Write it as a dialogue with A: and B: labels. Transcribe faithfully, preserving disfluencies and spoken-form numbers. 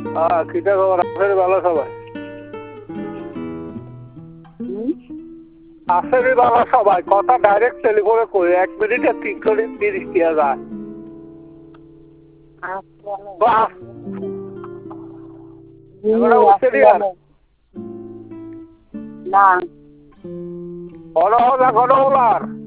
A: হ্যাঁ কিটা খবর আছে ভালো সবাই আছে ভালো সবাই কথা ডাইরেক্ট টেলিফোনে কই এক মিনিটে তিনশো তিরিশ টিয়া যায় বাহ
B: না
A: হলো হলো হলো ওলার